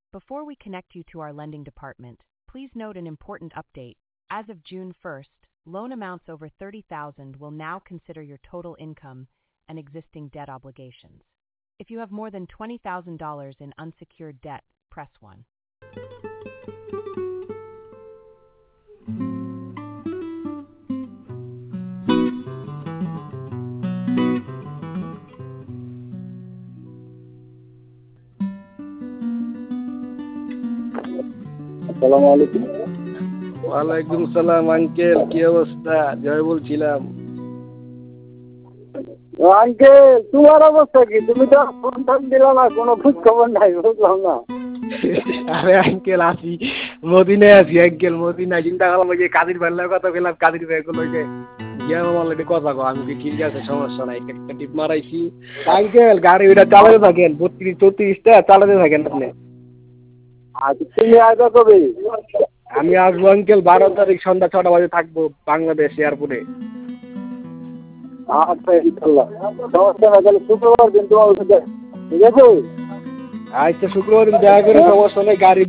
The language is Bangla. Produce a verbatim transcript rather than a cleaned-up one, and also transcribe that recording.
Before we connect you to our lending department, please note an important update. As of June first, loan amounts over thirty thousand dollars will now consider your total income and existing debt obligations. If you have more than twenty thousand dollars in unsecured debt, press one. আসসালামু আলাইকুম। ওয়ালাইকুম সালাম আঙ্কেল, কি অবস্থা? জয় বলছিলাম। আঙ্কেল তোমার অবস্থা কি? তুমি তো ফোন টোন দিলা না, কোনো খোঁজ খবর নাই, বুঝলাম না। আরে আঙ্কেল আছি, মদিনায় আছি আঙ্কেল, মদিনায়। চিন্তা করলাম যে কাদির ভাইয়ের কথা বললাম, কাদির ভাই গুলো যে গিয়ে আমার কথা কো, আমি ঠিক আছে সমস্যা নাই, একটা টিপ মারাইছি। আঙ্কেল গাড়ি ওইটা চালাতে থাকেন, বত্রিশ চৌত্রিশটা চালাতে থাকেন আপনি। আচ্ছা তুমি আসবে কবে? আমি আসবো আঙ্কেল বারো তারিখ সন্ধ্যা ছটা বাজে থাকবো বাংলাদেশ এয়ারপোর্টে। আচ্ছা ইনশাল্লাহ, সমস্যা না। তাহলে শুক্রবার দিন তোমার, ঠিক আছে? আচ্ছা শুক্রবার দিন দেখা করে, সমস্যা নেই। গাড়ি